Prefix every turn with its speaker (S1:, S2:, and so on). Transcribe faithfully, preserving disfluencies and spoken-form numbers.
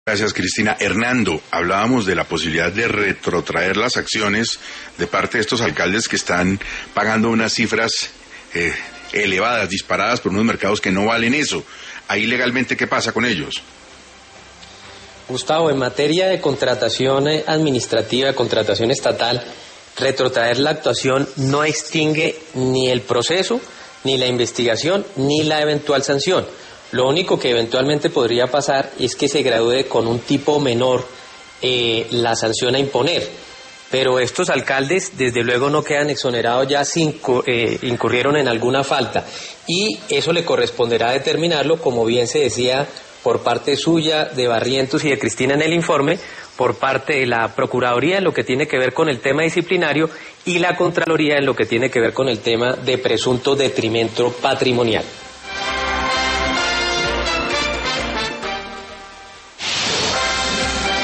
S1: Gracias, Cristina. Hernando, hablábamos de la posibilidad de retrotraer las acciones de parte de estos alcaldes que están pagando unas cifras eh, elevadas, disparadas por unos mercados que no valen eso. Ahí legalmente, ¿qué pasa con ellos?
S2: Gustavo, en materia de contratación administrativa, contratación estatal, retrotraer la actuación no extingue ni el proceso, ni la investigación, ni la eventual sanción. Lo único que eventualmente podría pasar es que se gradúe con un tipo menor eh, la sanción a imponer. Pero estos alcaldes, desde luego, no quedan exonerados ya si eh, incurrieron en alguna falta. Y eso le corresponderá determinarlo, como bien se decía, por parte suya, de Barrientos y de Cristina en el informe, por parte de la Procuraduría en lo que tiene que ver con el tema disciplinario y la Contraloría en lo que tiene que ver con el tema de presunto detrimento patrimonial.